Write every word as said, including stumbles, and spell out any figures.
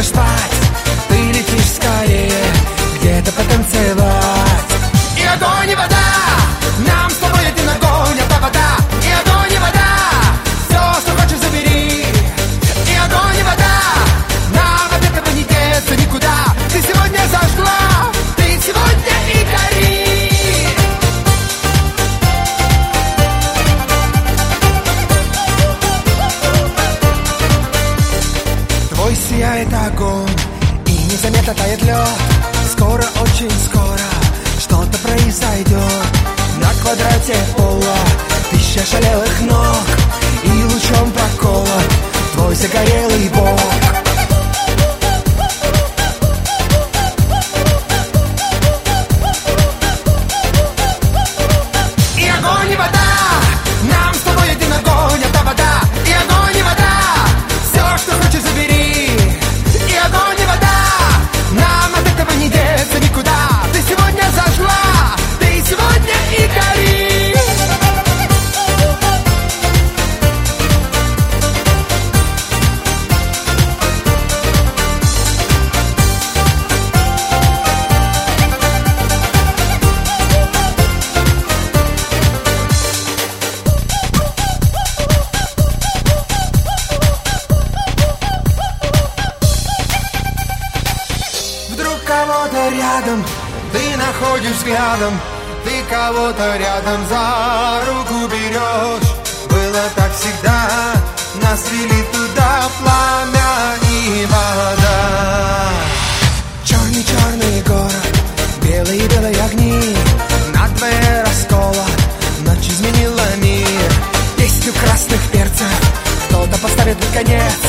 спать, ты летишь скорее где-то потанцевать. И огонь, и вода, нам с тобой один огонь, это вода. И огонь, и вода, все, что хочешь, забери. И огонь, и вода, нам от этого не деться никуда. Ты сегодня зажгла, ты сегодня и гори. Твой сияет огонь, и незаметно тает лед. Скоро, очень скоро что-то произойдет. На квадрате пола тысяча шалелых ног, и лучом прокола твой загорелый бок. И огонь, и вода, нам с тобой один огонь, это вода. И огонь, и вода, все, что хочешь, забери. И огонь, и вода, нам от этого не деться никуда. Ты сегодня зажгла, ты сегодня и гори. Вдруг кого-то рядом ты находишь взглядом, ты кого-то рядом за руку берешь. Было так всегда, нас вели туда пламя и вода. Черный-черный город, белые-белые огни, надвое раскола, ночь изменила мир. Песню красных перцев кто-то поставит под конец.